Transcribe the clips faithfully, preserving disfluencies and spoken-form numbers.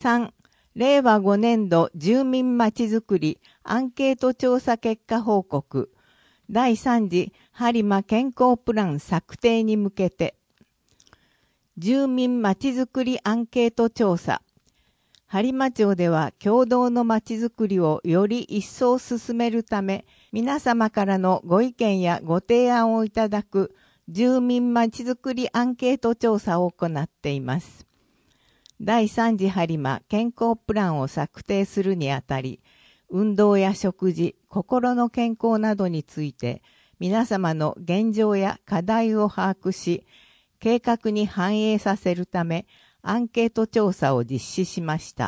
さん、れいわごねんど住民まちづくりアンケート調査結果報告。だいさん次播磨健康プラン策定に向けて。住民まちづくりアンケート調査。播磨町では共同のまちづくりをより一層進めるため、皆様からのご意見やご提案をいただく住民まちづくりアンケート調査を行っています。だいさん次播磨健康プランを策定するにあたり、運動や食事、心の健康などについて、皆様の現状や課題を把握し、計画に反映させるため、アンケート調査を実施しました。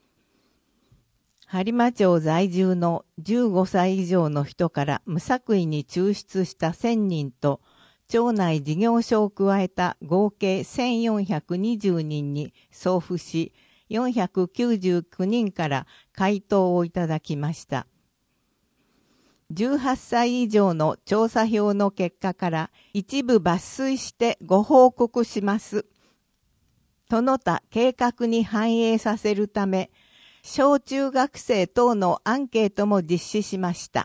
播磨町在住のじゅうごさい以上の人から無作為に抽出したせんにんと、町内事業所を加えた合計せんよんひゃくにじゅうにんに送付し、よんひゃくきゅうじゅうきゅうにんから回答をいただきました。じゅうはっさい以上の調査票の結果から一部抜粋してご報告します。その他計画に反映させるため、小中学生等のアンケートも実施しました。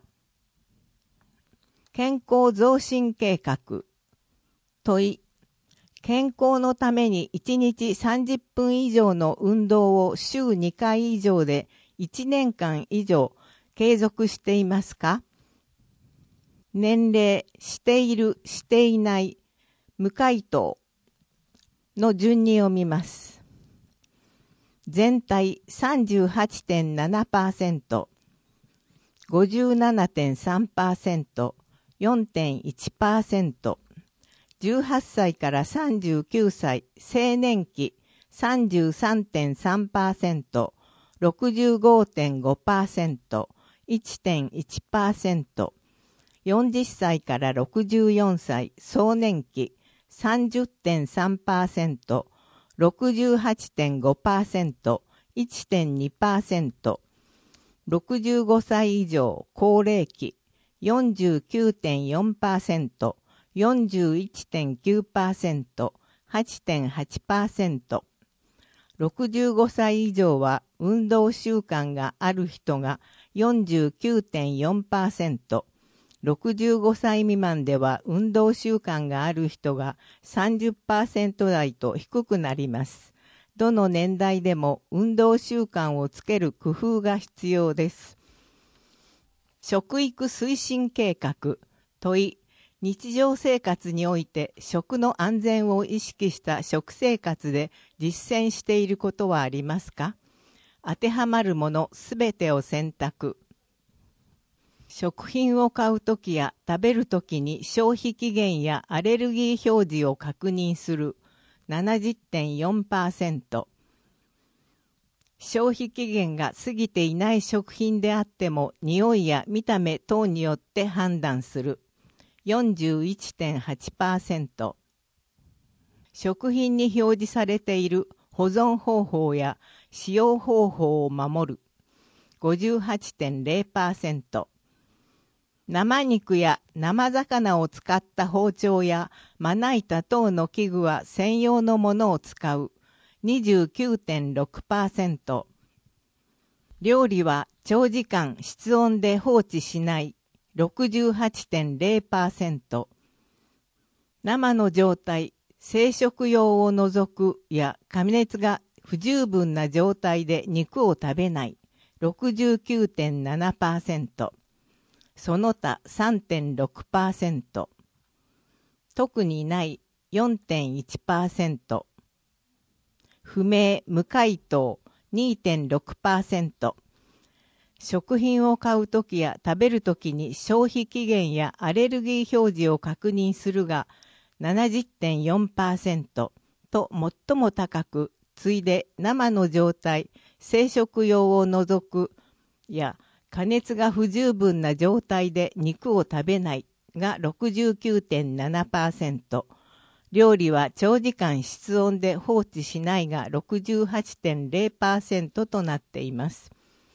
健康増進計画。問い。健康のためにいちにちさんじゅっぷん以上の運動を週にかい以上でいちねんかん以上継続していますか？年齢、している、していない、無回答の順に読みます。全体 さんじゅうはちてんななパーセント、ごじゅうななてんさんパーセント、よんてんいちパーセント、じゅうはっさいからさんじゅうきゅうさい青年期 さんじゅうさんてんさんパーセント、ろくじゅうごてんごパーセント、いってんいちパーセント、よんじゅっさいからろくじゅうよんさい壮年期 さんじゅってんさんパーセント、ろくじゅうはちてんごパーセント、いってんにパーセント、ろくじゅうごさい以上高齢期 よんじゅうきゅうてんよんパーセント、よんじゅういってんきゅうパーセント、はちてんはちパーセント、ろくじゅうごさい以上は運動習慣がある人が よんじゅうきゅうてんよんパーセント、ろくじゅうごさい未満では運動習慣がある人が さんじゅっパーセント 台と低くなります。どの年代でも運動習慣をつける工夫が必要です。食育推進計画。問い。日常生活において食の安全を意識した食生活で実践していることはありますか？当てはまるものすべてを選択。食品を買うときや食べるときに消費期限やアレルギー表示を確認する ななじゅってんよんパーセント。消費期限が過ぎていない食品であっても匂いや見た目等によって判断する よんじゅういってんはちパーセント。食品に表示されている保存方法や使用方法を守る ごじゅうはちてんれいパーセント。生肉や生魚を使った包丁やまな板等の器具は専用のものを使う にじゅうきゅうてんろくパーセント。料理は長時間室温で放置しない ろくじゅうはちてんれいパーセント。生の状態、生食用を除くや加熱が不十分な状態で肉を食べない ろくじゅうきゅうてんななパーセント。その他 さんてんろくパーセント、特にない よんてんいちパーセント、不明無回答 にてんろくパーセント、食品を買うときや食べるときに消費期限やアレルギー表示を確認するが ななじゅってんよんパーセント と最も高く、次いで生の状態、生食用を除くや加熱が不十分な状態で肉を食べないが ろくじゅうきゅうてんななパーセント、料理は長時間室温で放置しないが ろくじゅうはちてんれいパーセント となっています。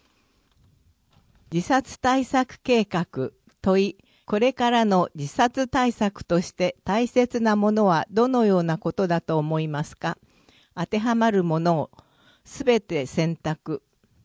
自殺対策計画。問い。これからの自殺対策として大切なものはどのようなことだと思いますか？当てはまるものをすべて選択。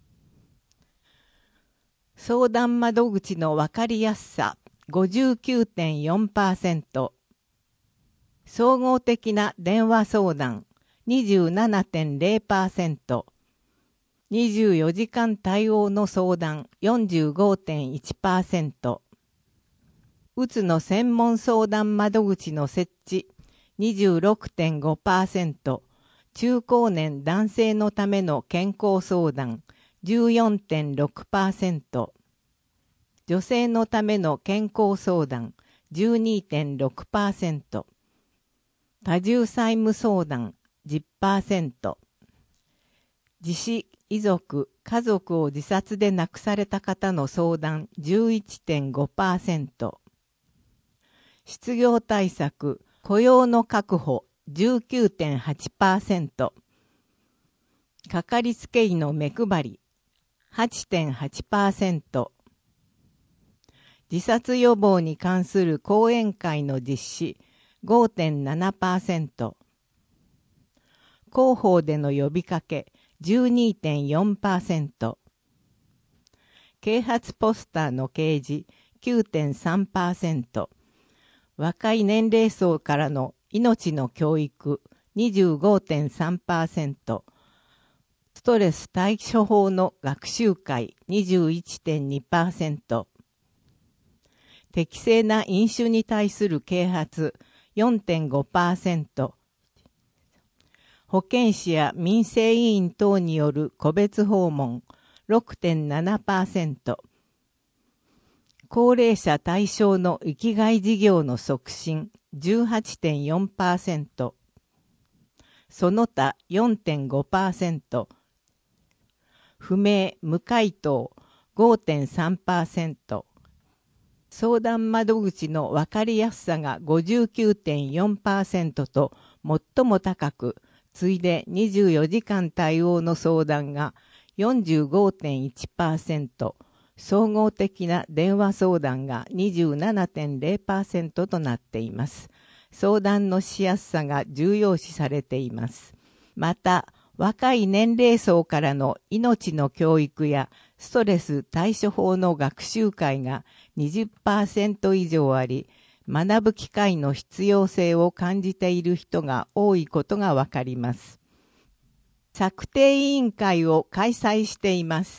相談窓口のわかりやすさ ごじゅうきゅうてんよんパーセント。総合的な電話相談 にじゅうななてんゼロパーセント。にじゅうよじかん対応の相談 よんじゅうごてんいちパーセント。うつの専門相談窓口の設置 にじゅうろくてんごパーセント。中高年男性のための健康相談 じゅうよんてんろくパーセント。女性のための健康相談 じゅうにてんろくパーセント。多重債務相談 じゅっパーセント。自死、遺族、家族を自殺で亡くされた方の相談 じゅういってんごパーセント。失業対策、雇用の確保 じゅうきゅうてんはちパーセント。かかりつけ医の目配り はちてんはちパーセント。自殺予防に関する講演会の実施 ごてんななパーセント。広報での呼びかけ じゅうにてんよんパーセント。啓発ポスターの掲示 きゅうてんさんパーセント。若い年齢層からの命の教育 にじゅうごてんさんパーセント。ストレス対処法の学習会 にじゅういってんにパーセント。適正な飲酒に対する啓発 よんてんごパーセント。保健師や民生委員等による個別訪問 ろくてんななパーセント。高齢者対象の生きがい事業の促進 じゅうはちてんよんパーセント。その他 よんてんごパーセント。不明無回答 ごてんさんパーセント。相談窓口のわかりやすさが ごじゅうきゅうてんよんパーセント と最も高く、次いでにじゅうよじかん対応の相談が よんじゅうごてんいちパーセント、総合的な電話相談が にじゅうななてんゼロパーセント となっています。相談のしやすさが重要視されています。また、若い年齢層からの命の教育やストレス対処法の学習会が にじゅっパーセント 以上あり、学ぶ機会の必要性を感じている人が多いことがわかります。策定委員会を開催しています。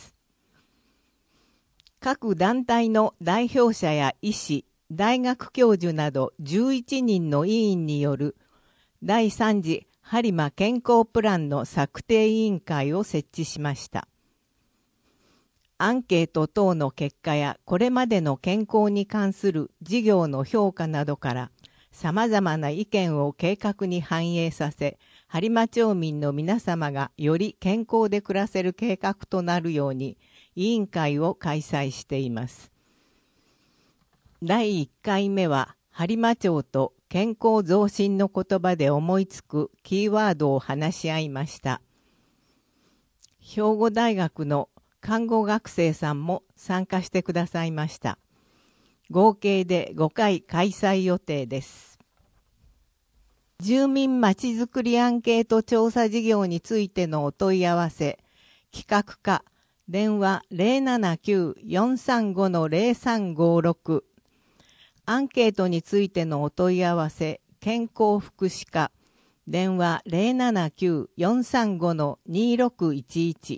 各団体の代表者や医師、大学教授などじゅういちにんの委員によるだいさん次播磨健康プランの策定委員会を設置しました。アンケート等の結果やこれまでの健康に関する事業の評価などから様々な意見を計画に反映させ、播磨町民の皆様がより健康で暮らせる計画となるように委員会を開催しています。だいいっかいめは播磨町と健康増進の言葉で思いつくキーワードを話し合いました。兵庫大学の看護学生さんも参加してくださいました。合計でごかい開催予定です。住民まちづくりアンケート調査事業についてのお問い合わせ、企画課、電話 ゼロななきゅう よんさんご ゼロさんごろく、アンケートについてのお問い合わせ、健康福祉課、電話 ゼロななきゅう よんさんご にろくいちいち、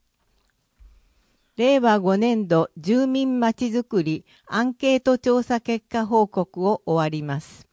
れいわごねんど住民まちづくりアンケート調査結果報告を終わります。